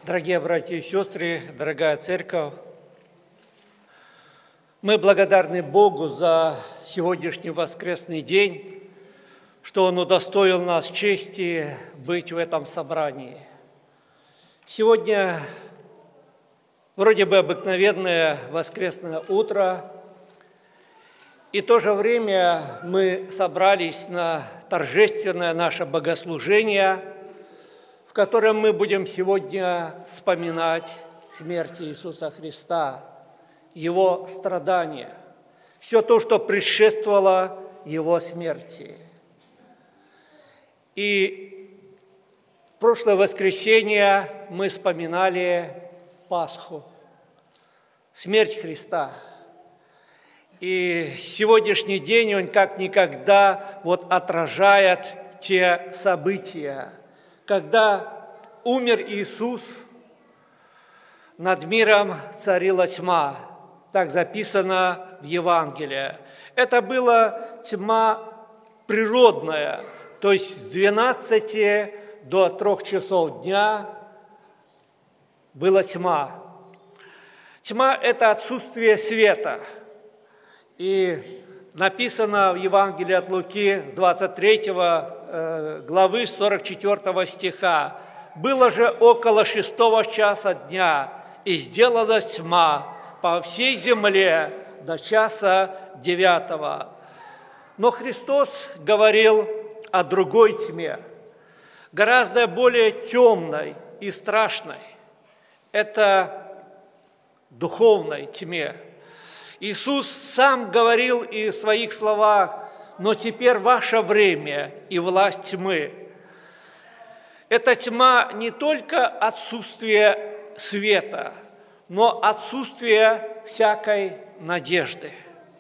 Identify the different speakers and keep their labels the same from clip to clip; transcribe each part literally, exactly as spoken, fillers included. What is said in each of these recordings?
Speaker 1: Дорогие братья и сестры, дорогая церковь, мы благодарны Богу за сегодняшний воскресный день, что Он удостоил нас чести быть в этом собрании. Сегодня вроде бы обыкновенное воскресное утро, и в то же время мы собрались на торжественное наше богослужение, в котором мы будем сегодня вспоминать смерть Иисуса Христа, Его страдания, все то, что предшествовало Его смерти. И в прошлое воскресенье мы вспоминали Пасху, смерть Христа. И сегодняшний день он как никогда вот отражает те события, когда умер Иисус, над миром царила тьма. Так записано в Евангелии. Это была тьма природная, то есть с двенадцати до трех часов дня была тьма. Тьма – это отсутствие света. И написано в Евангелии от Луки с двадцать третьего главы сорок четвёртого стиха: «Было же около шестого часа дня, и сделалась тьма по всей земле до часа девятого». Но Христос говорил о другой тьме, гораздо более темной и страшной. Это духовной тьме. Иисус сам говорил и в своих словах: «Но теперь ваше время и власть тьмы». Эта тьма не только отсутствие света, но отсутствие всякой надежды.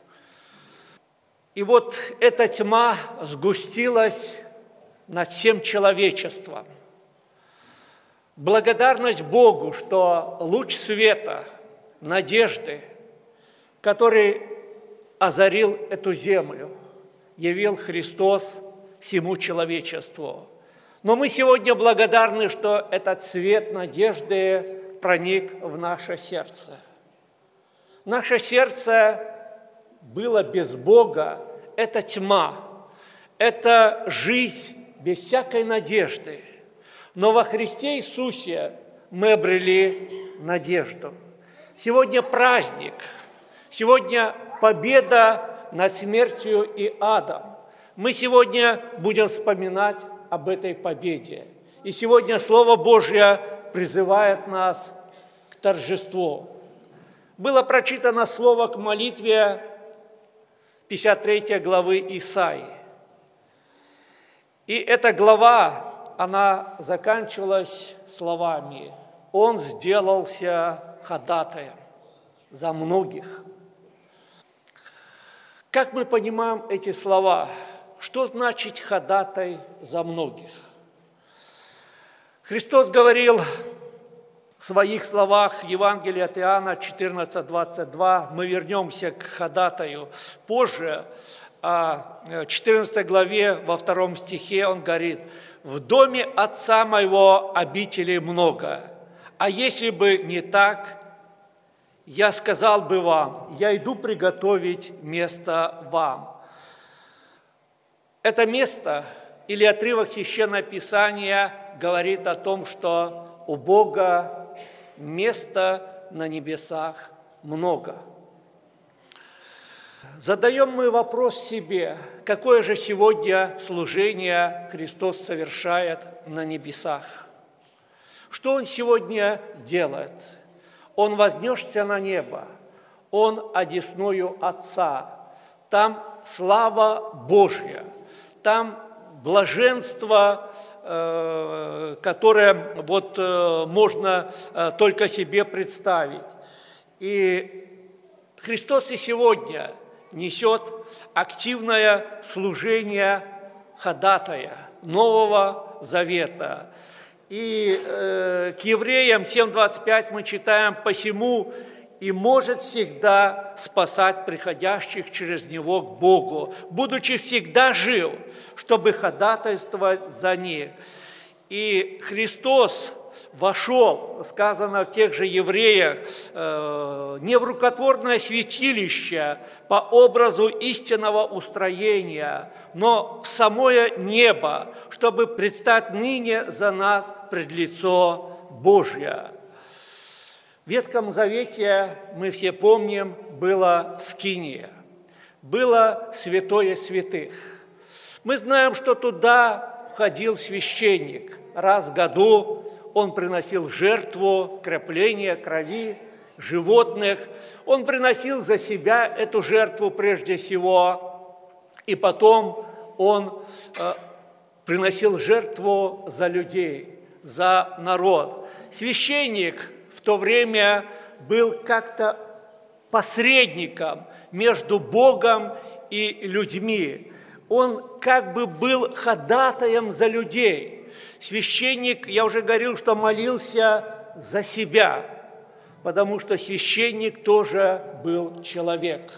Speaker 1: И вот эта тьма сгустилась над всем человечеством. Благодарность Богу, что луч света, надежды, который озарил эту землю, явил Христос всему человечеству. Но мы сегодня благодарны, что этот свет надежды проник в наше сердце. Наше сердце было без Бога, это тьма, это жизнь без всякой надежды. Но во Христе Иисусе мы обрели надежду. Сегодня праздник, сегодня победа над смертью и адом. Мы сегодня будем вспоминать об этой победе. И сегодня Слово Божье призывает нас к торжеству. Было прочитано слово к молитве пятьдесят третьей главы Исаии. И эта глава, она заканчивалась словами: «Он сделался ходатаем за многих». Как мы понимаем эти слова? Что значит ходатай за многих? Христос говорил в своих словах в Евангелии от Иоанна четырнадцать двадцать два, мы вернемся к ходатаю позже, а в четырнадцатой главе во втором стихе он говорит: «В доме Отца моего обителей много, а если бы не так, я сказал бы вам, я иду приготовить место вам». Это место или отрывок Священного Писания говорит о том, что у Бога места на небесах много. Задаем мы вопрос себе: какое же сегодня служение Христос совершает на небесах? Что Он сегодня делает? Он вознесся на небо, Он одесною Отца, там слава Божья, там блаженство, которое вот можно только себе представить. И Христос и сегодня несет активное служение ходатая Нового Завета. И э, к Евреям семь двадцать пять мы читаем: «Посему и может всегда спасать приходящих через Него к Богу, будучи всегда жив, чтобы ходатайствовать за них». И Христос вошел, сказано в тех же Евреях, не в рукотворное святилище по образу истинного устроения, но в самое небо, чтобы предстать ныне за нас пред лицо Божье. В Ветхом Завете, мы все помним, была скиния, было святое святых. Мы знаем, что туда входил священник. Раз в году он приносил жертву, кропление крови животных. Он приносил за себя эту жертву прежде всего, и потом он э, приносил жертву за людей, за народ. Священник в то время был как-то посредником между Богом и людьми. Он как бы был ходатаем за людей. Священник, я уже говорил, что молился за себя, потому что священник тоже был человек.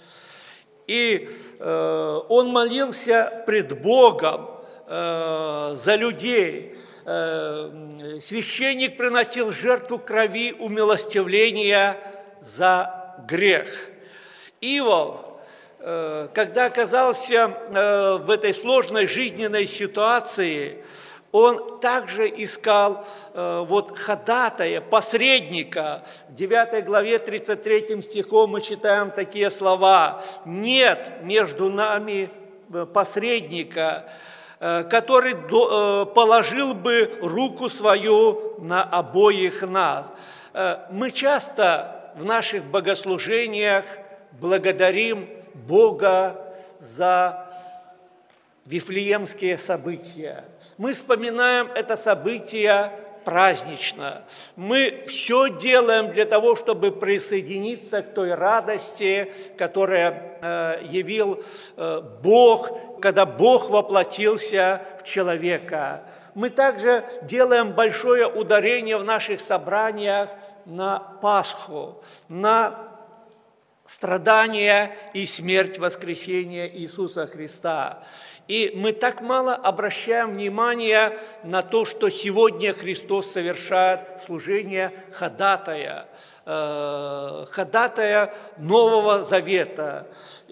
Speaker 1: И э, он молился пред Богом э, за людей. Э, священник приносил жертву крови умилостивления за грех. Иов, э, когда оказался э, в этой сложной жизненной ситуации, он также искал э, вот ходатая, посредника. В девятой главе тридцать третьим стихом мы читаем такие слова: «Нет между нами посредника, э, который до, э, положил бы руку свою на обоих нас». Э, мы часто в наших богослужениях благодарим Бога за Вифлеемские события. Мы вспоминаем это событие празднично. Мы все делаем для того, чтобы присоединиться к той радости, которая э, явил э, Бог, когда Бог воплотился в человека. Мы также делаем большое ударение в наших собраниях на Пасху, на страдания и смерть воскресения Иисуса Христа. И мы так мало обращаем внимания на то, что сегодня Христос совершает служение ходатая, э, ходатая Нового Завета.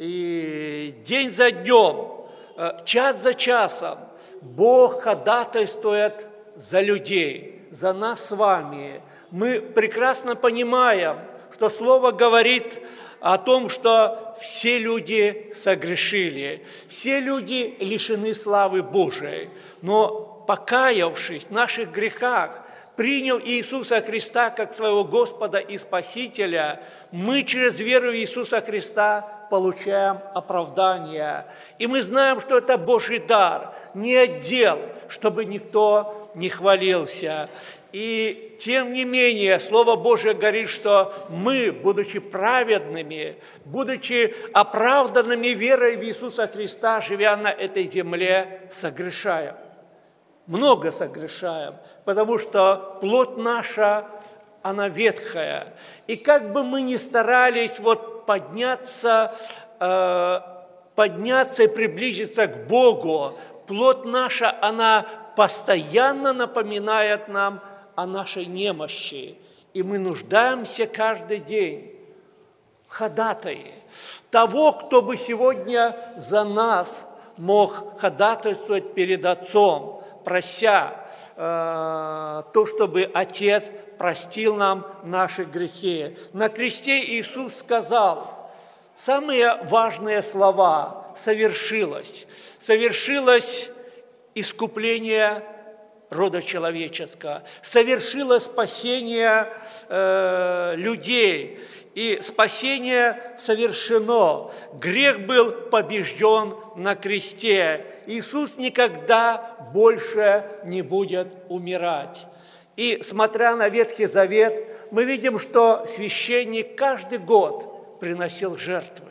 Speaker 1: И день за днем, э, час за часом Бог ходатайствует за людей, за нас с вами. Мы прекрасно понимаем, что Слово говорит о том, что все люди согрешили, все люди лишены славы Божией, но покаявшись в наших грехах, приняв Иисуса Христа как своего Господа и Спасителя, мы через веру в Иисуса Христа получаем оправдание. И мы знаем, что это Божий дар, не отдел, чтобы никто не хвалился. И тем не менее, Слово Божие говорит, что мы, будучи праведными, будучи оправданными верой в Иисуса Христа, живя на этой земле, согрешаем. Много согрешаем, потому что плоть наша, она ветхая. И как бы мы ни старались вот подняться, э, подняться и приблизиться к Богу, плоть наша, она постоянно напоминает нам о нашей немощи, и мы нуждаемся каждый день в ходатае того, кто бы сегодня за нас мог ходатайствовать перед Отцом, прося э, то, чтобы Отец простил нам наши грехи. На кресте Иисус сказал самые важные слова: «Совершилось». Совершилось искупление рода человеческого, совершилось спасение э, людей, и спасение совершено. Грех был побежден на кресте. Иисус никогда больше не будет умирать. И смотря на Ветхий Завет, мы видим, что священник каждый год приносил жертвы.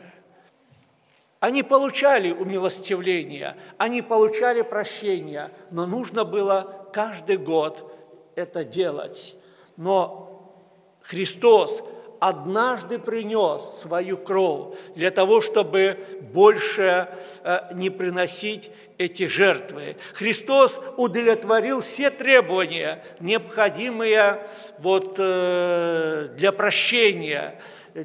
Speaker 1: Они получали умилостивление, они получали прощение, но нужно было каждый год это делать. Но Христос, однажды принес свою кровь для того, чтобы больше не приносить эти жертвы. Христос удовлетворил все требования, необходимые вот, для прощения,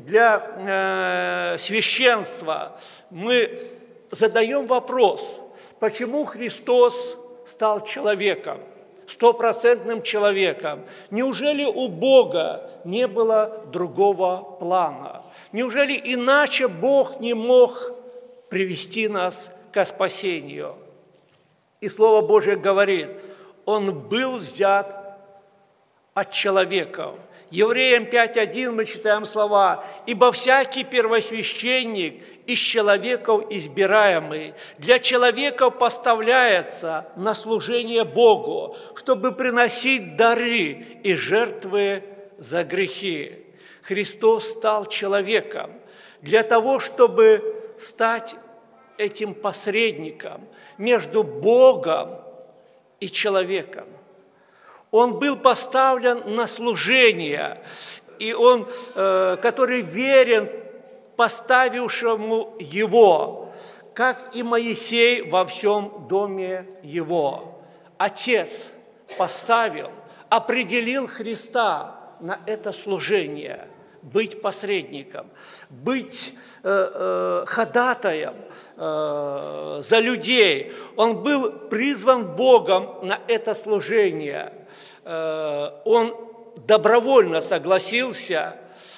Speaker 1: для священства. Мы задаем вопрос, почему Христос стал человеком, стопроцентным человеком? Неужели у Бога не было другого плана? Неужели иначе Бог не мог привести нас к спасению? И Слово Божие говорит, Он был взят от человеков. Евреям пять один мы читаем слова: «Ибо всякий первосвященник из человеков избираемый для человеков поставляется на служение Богу, чтобы приносить дары и жертвы за грехи». Христос стал человеком для того, чтобы стать этим посредником между Богом и человеком. Он был поставлен на служение, и он, который верен поставившему его, как и Моисей во всем доме его. Отец поставил, определил Христа на это служение, быть посредником, быть э, э, ходатаем э, за людей. Он был призван Богом на это служение. Э, он добровольно согласился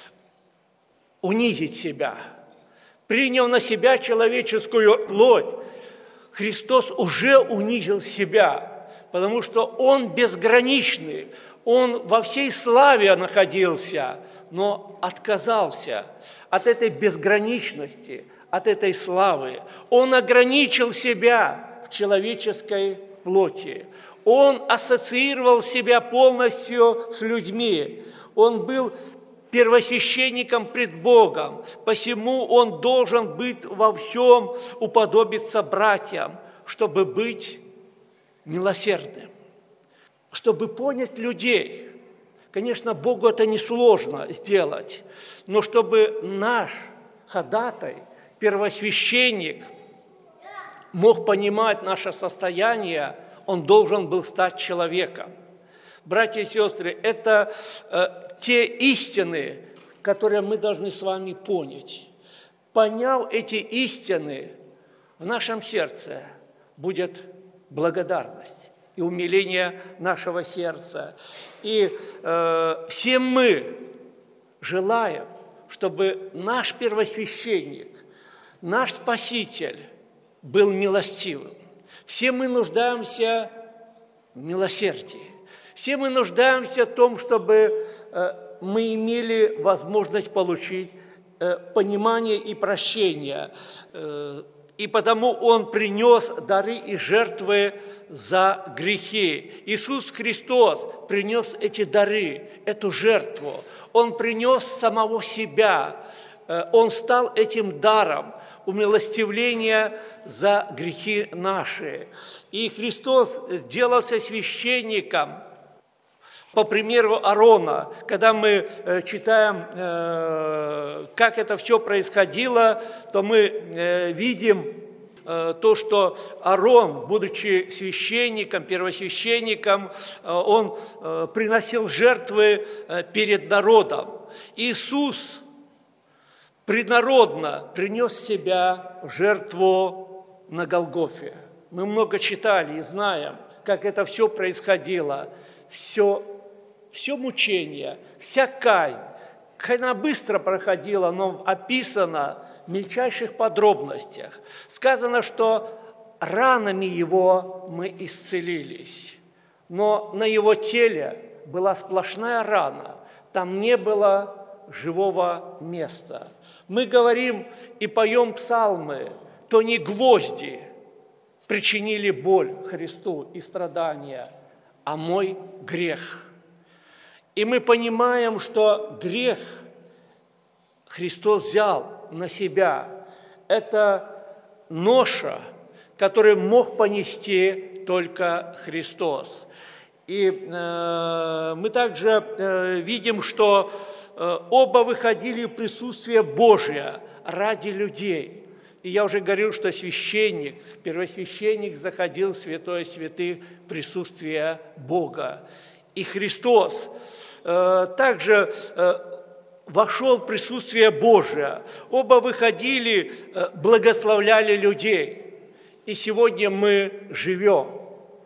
Speaker 1: унизить себя, приняв на себя человеческую плоть. Христос уже унизил себя, потому что Он безграничный, Он во всей славе находился, но отказался от этой безграничности, от этой славы. Он ограничил себя в человеческой плоти. Он ассоциировал себя полностью с людьми. Он был первосвященником пред Богом, посему он должен быть во всем уподобиться братьям, чтобы быть милосердным, чтобы понять людей. Конечно, Богу это несложно сделать, но чтобы наш ходатай, первосвященник, мог понимать наше состояние, он должен был стать человеком. Братья и сестры, это э, те истины, которые мы должны с вами понять. Поняв эти истины, в нашем сердце будет благодарность и умиление нашего сердца. И э, все мы желаем, чтобы наш первосвященник, наш Спаситель был милостивым. Все мы нуждаемся в милосердии. Все мы нуждаемся в том, чтобы э, мы имели возможность получить э, понимание и прощение. Э, и потому Он принес дары и жертвы за грехи. Иисус Христос принес эти дары, эту жертву. Он принес самого себя. Э, Он стал этим даром умилостивления за грехи наши. И Христос сделался священником, по примеру Аарона, когда мы э, читаем, э, как это все происходило, то мы э, видим э, то, что Аарон, будучи священником, первосвященником, э, он э, приносил жертвы э, перед народом. Иисус преднародно принес себя в жертву на Голгофе. Мы много читали и знаем, как это все происходило. Все Все мучение, вся казнь, она быстро проходила, но описана в мельчайших подробностях. Сказано, что ранами Его мы исцелились, но на Его теле была сплошная рана, там не было живого места. Мы говорим и поем псалмы, то не гвозди причинили боль Христу и страдания, а мой грех. И мы понимаем, что грех Христос взял на себя. Это ноша, которую мог понести только Христос. И э, мы также э, видим, что оба выходили в присутствие Божие ради людей. И я уже говорил, что священник, первосвященник заходил в святое святых в присутствие Бога. И Христос э, также э, вошел в присутствие Божие. Оба выходили, э, благословляли людей. И сегодня мы живем,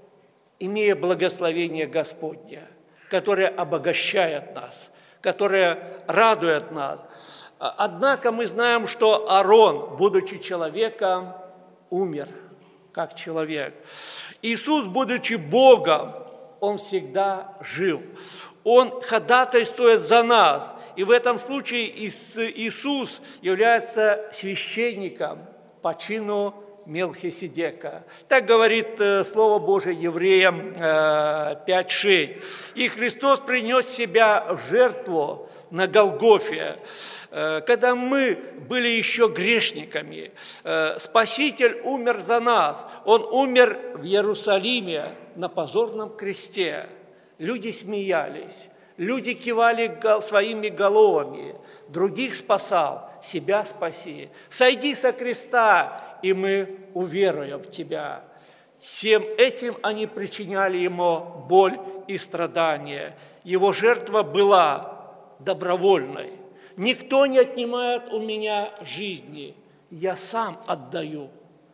Speaker 1: имея благословение Господне, которое обогащает нас, которое радует нас. Однако мы знаем, что Аарон, будучи человеком, умер как человек. Иисус, будучи Богом, Он всегда жил. Он ходатайствует за нас. И в этом случае Иисус является священником по чину Мелхиседека. Так говорит Слово Божие Евреям пять шесть. И Христос принес себя в жертву на Голгофе, когда мы были еще грешниками. Спаситель умер за нас. Он умер в Иерусалиме на позорном кресте. Люди смеялись, люди кивали своими головами. Других спасал, себя спаси. Сойди со креста, и мы уверуем в Тебя. Всем этим они причиняли Ему боль и страдания. Его жертва была добровольной. Никто не отнимает у меня жизни. Я сам отдаю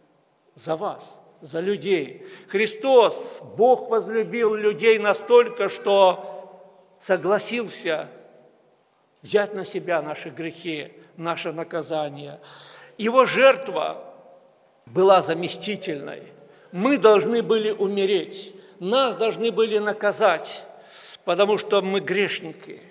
Speaker 1: за вас, за людей. Христос, Бог возлюбил людей настолько, что согласился взять на себя наши грехи, наше наказание. Его жертва была заместительной. Мы должны были умереть, нас должны были наказать, потому что мы грешники.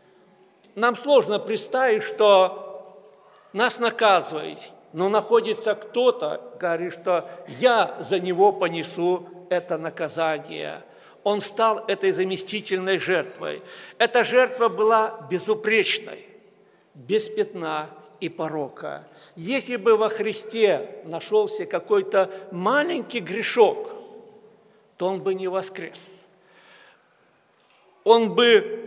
Speaker 1: Нам сложно представить, что нас наказывают, но находится кто-то, говорит, что я за него понесу это наказание. Он стал этой заместительной жертвой. Эта жертва была безупречной, без пятна и порока. Если бы во Христе нашелся какой-то маленький грешок, то он бы не воскрес. Он бы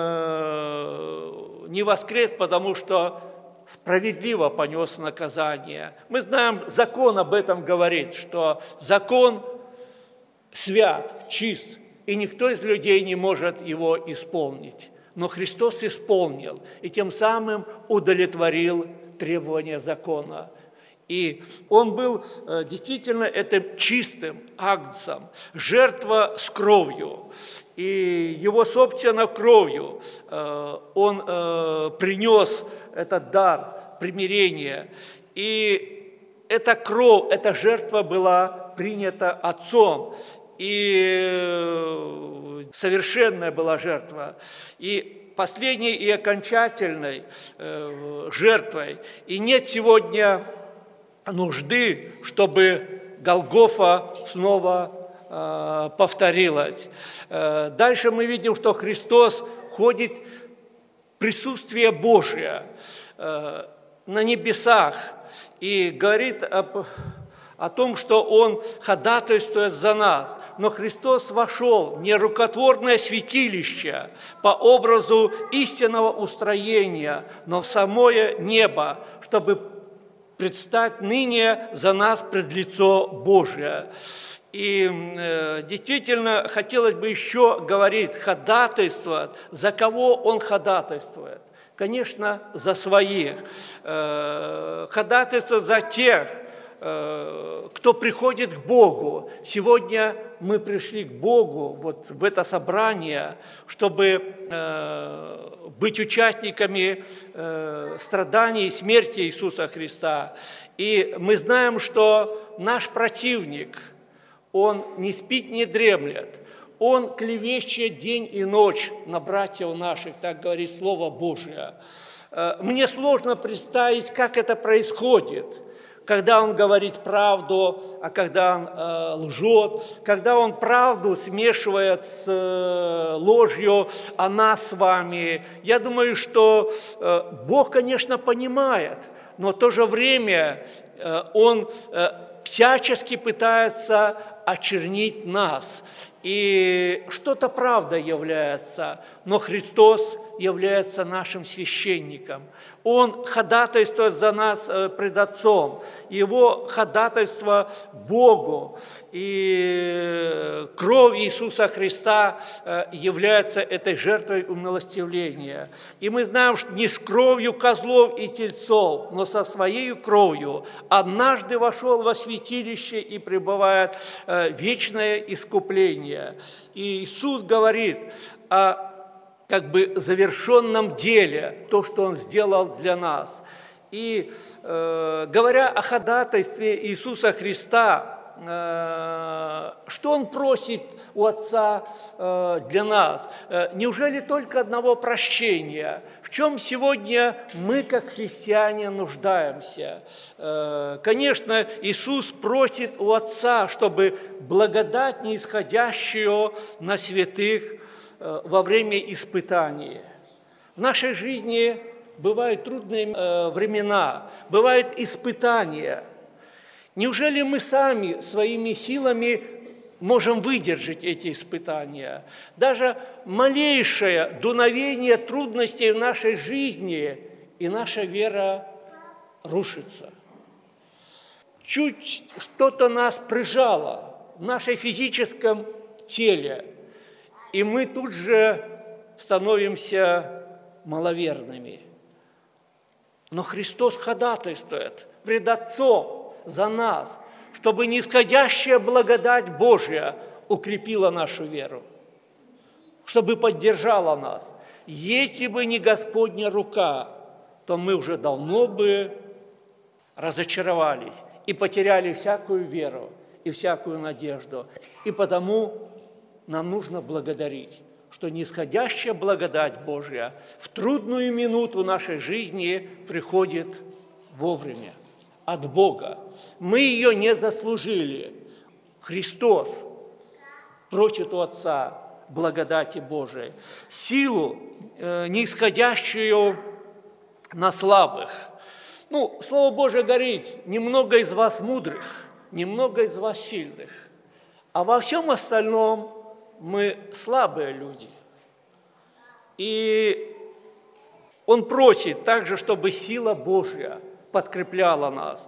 Speaker 1: э, не воскрес, потому что справедливо понес наказание. Мы знаем, закон об этом говорит, что закон свят, чист, и никто из людей не может его исполнить. Но Христос исполнил, и тем самым удовлетворил требования закона. И Он был действительно этим чистым агнцем, жертва с кровью. И Его собственной кровью Он принес этот дар примирения. И эта кровь, эта жертва была принята Отцом. И совершенная была жертва. И последней и окончательной жертвой. И нет сегодня нужды, чтобы Голгофа снова повторилась. Дальше мы видим, что Христос ходит в присутствие Божие на небесах и говорит об, о том, что Он ходатайствует за нас. Но Христос вошел в нерукотворное святилище по образу истинного устроения, но в самое небо, чтобы предстать ныне за нас пред лицо Божие. И э, действительно хотелось бы еще говорить, ходатайствовать. За кого Он ходатайствует? Конечно, за своих. Э, ходатайствует за тех, э, кто приходит к Богу. Сегодня мы пришли к Богу вот в это собрание, чтобы э, быть участниками э, страданий и смерти Иисуса Христа. И мы знаем, что наш противник – он не спит, не дремлет. Он клевещет день и ночь на братьев наших, так говорит Слово Божие. Мне сложно представить, как это происходит, когда он говорит правду, а когда он э, лжет, когда он правду смешивает с э, ложью, а нас с вами. Я думаю, что э, Бог, конечно, понимает, но в то же время э, Он э, всячески пытается очернить нас. и что-то правда является, но Христос является нашим священником. Он ходатайствует за нас пред Отцом. Его ходатайство Богу и кровь Иисуса Христа является этой жертвой умилостивления. И мы знаем, что не с кровью козлов и тельцов, но со своей кровью однажды вошел во святилище и пребывает вечное искупление. И Иисус говорит о как бы завершенном деле, то, что Он сделал для нас. И э, говоря о ходатайстве Иисуса Христа, э, что Он просит у Отца э, для нас? Э, неужели только одного прощения? В чем сегодня мы, как христиане, нуждаемся? Э, конечно, Иисус просит у Отца, чтобы благодать, нисходящую на святых, во время испытаний. В нашей жизни бывают трудные времена, бывают испытания. Неужели мы сами своими силами можем выдержать эти испытания? Даже малейшее дуновение трудностей в нашей жизни, и наша вера рушится. Чуть что-то нас прижало в нашем физическом теле, и мы тут же становимся маловерными. Но Христос ходатайствует пред Отцом за нас, чтобы нисходящая благодать Божья укрепила нашу веру, чтобы поддержала нас. Если бы не Господня рука, то мы уже давно бы разочаровались и потеряли всякую веру и всякую надежду. И потому нам нужно благодарить, что нисходящая благодать Божья в трудную минуту нашей жизни приходит вовремя, от Бога. Мы ее не заслужили. Христос просит у Отца благодати Божией, силу, э, нисходящую на слабых. Ну, Слово Божие говорит: немного из вас мудрых, немного из вас сильных, а во всем остальном мы слабые люди. И Он просит также, чтобы сила Божья подкрепляла нас.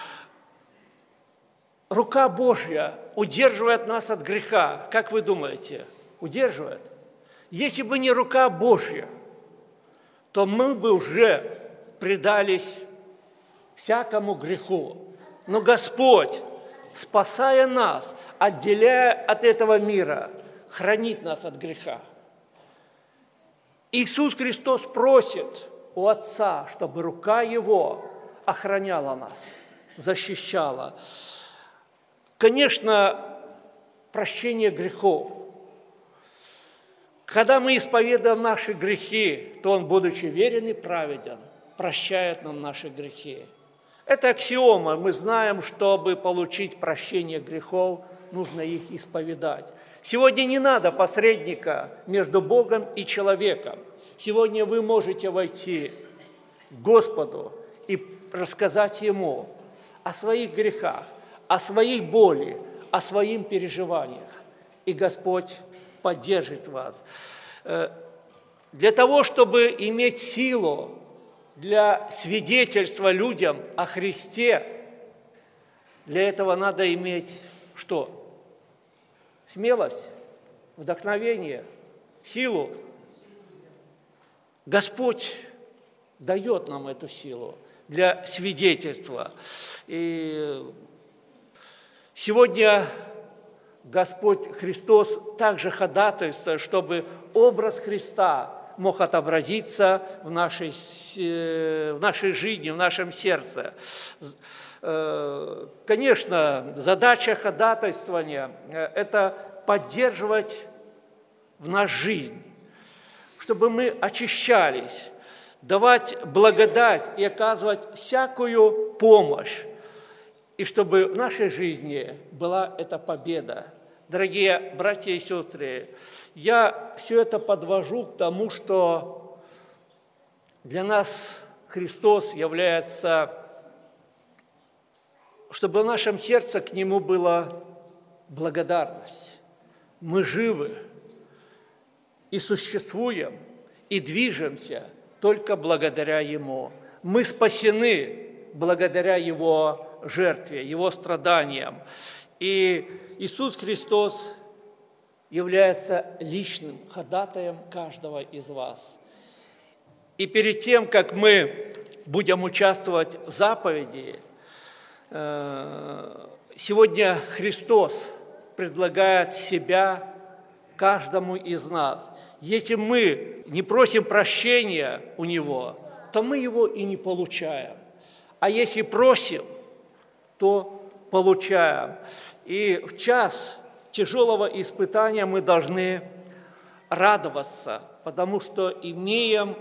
Speaker 1: Рука Божья удерживает нас от греха. Как вы думаете, удерживает? Если бы не рука Божья, то мы бы уже предались всякому греху. Но Господь, спасая нас, отделяя от этого мира, хранит нас от греха. Иисус Христос просит у Отца, чтобы рука Его охраняла нас, защищала. Конечно, прощение грехов. Когда мы исповедуем наши грехи, то Он, будучи верен и праведен, прощает нам наши грехи. Это аксиома. Мы знаем, чтобы получить прощение грехов, нужно их исповедать. Сегодня не надо посредника между Богом и человеком. Сегодня вы можете войти к Господу и рассказать Ему о своих грехах, о своей боли, о своих переживаниях. И Господь поддержит вас. Для того, чтобы иметь силу для свидетельства людям о Христе, для этого надо иметь что? Смелость, вдохновение, силу. Господь дает нам эту силу для свидетельства. И сегодня Господь Христос также ходатайствует, чтобы образ Христа мог отобразиться в нашей, в нашей жизни, в нашем сердце. Конечно, задача ходатайствования – это поддерживать в нас жизнь, чтобы мы очищались, давать благодать и оказывать всякую помощь, и чтобы в нашей жизни была эта победа. Дорогие братья и сестры, я все это подвожу к тому, что для нас Христос является, чтобы в нашем сердце к Нему была благодарность. мы живы и существуем, и движемся только благодаря Ему. Мы спасены благодаря Его жертве, Его страданиям. И Иисус Христос является личным ходатаем каждого из вас. И перед тем, как мы будем участвовать в заповеди, сегодня Христос предлагает себя каждому из нас. Если мы не просим прощения у Него, то мы его и не получаем. А если просим, то получаем. И в час тяжелого испытания мы должны радоваться, потому что имеем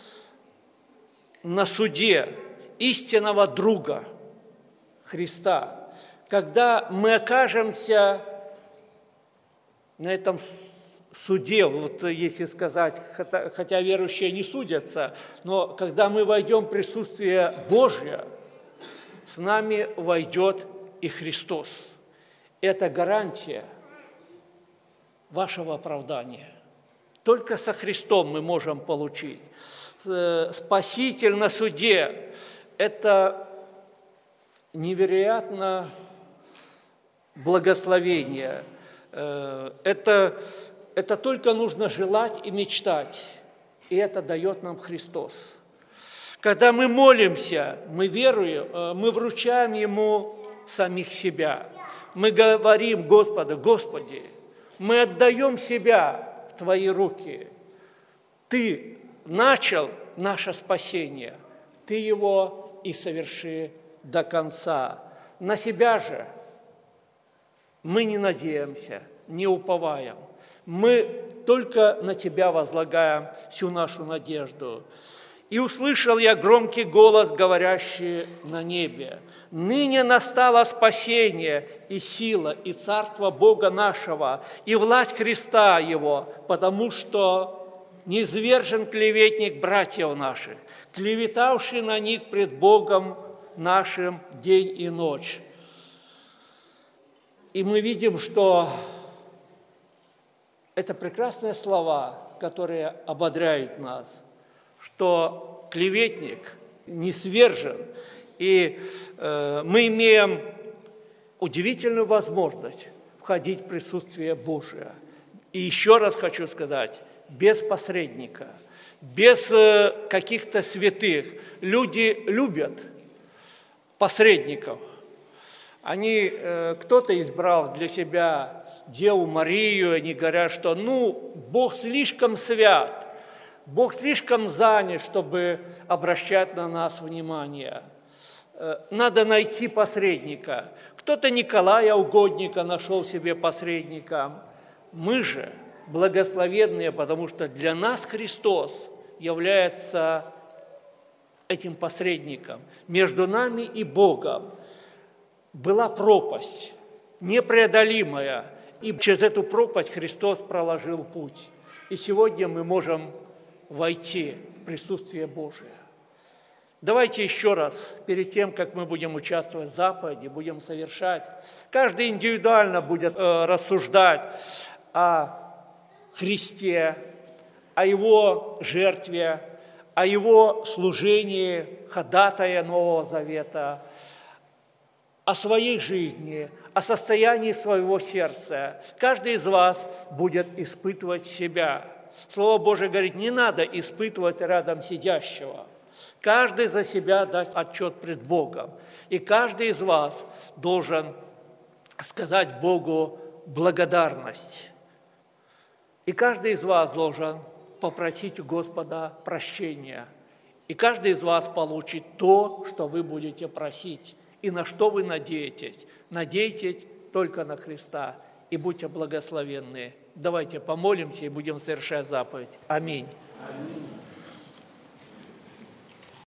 Speaker 1: на суде истинного друга Христа. Когда мы окажемся на этом суде, вот если сказать, хотя верующие не судятся, но когда мы войдем в присутствие Божье, с нами войдет и Христос. Это гарантия вашего оправдания. Только со Христом мы можем получить. Спаситель на суде – это невероятно благословение. Это, это только нужно желать и мечтать, и это дает нам Христос. Когда мы молимся, мы веруем, мы вручаем Ему самих себя. Мы говорим Господу: Господи, мы отдаем себя в Твои руки. Ты начал наше спасение, Ты его и соверши до конца. На себя же мы не надеемся, не уповаем. Мы только на Тебя возлагаем всю нашу надежду. «И услышал я громкий голос, говорящий на небе: ныне настало спасение и сила, и царство Бога нашего, и власть Христа Его, потому что низвержен клеветник братьев наших, клеветавший на них пред Богом нашим день и ночь». И мы видим, что это прекрасные слова, которые ободряют нас, что клеветник не свержен, и э, мы имеем удивительную возможность входить в присутствие Божие. И еще раз хочу сказать, без посредника, без э, каких-то святых. Люди любят посредников. Они, э, кто-то избрал для себя Деву Марию, они говорят, что ну, Бог слишком свят, Бог слишком занят, чтобы обращать на нас внимание. Надо найти посредника. Кто-то Николая Угодника нашел себе посредника. Мы же благословенные, потому что для нас Христос является этим посредником. Между нами и Богом была пропасть непреодолимая, и через эту пропасть Христос проложил путь. И сегодня мы можем войти в присутствие Божие. Давайте еще раз, перед тем, как мы будем участвовать в заповеди, будем совершать, каждый индивидуально будет э, рассуждать о Христе, о Его жертве, о Его служении, ходатая Нового Завета, о своей жизни, о состоянии своего сердца. Каждый из вас будет испытывать себя. Слово Божие говорит, не надо испытывать рядом сидящего. Каждый за себя даст отчет пред Богом. И каждый из вас должен сказать Богу благодарность. И каждый из вас должен попросить у Господа прощения. И каждый из вас получит то, что вы будете просить. И на что вы надеетесь? Надейтесь только на Христа. И будьте благословенны. Давайте помолимся и будем совершать заповедь. Аминь. Аминь.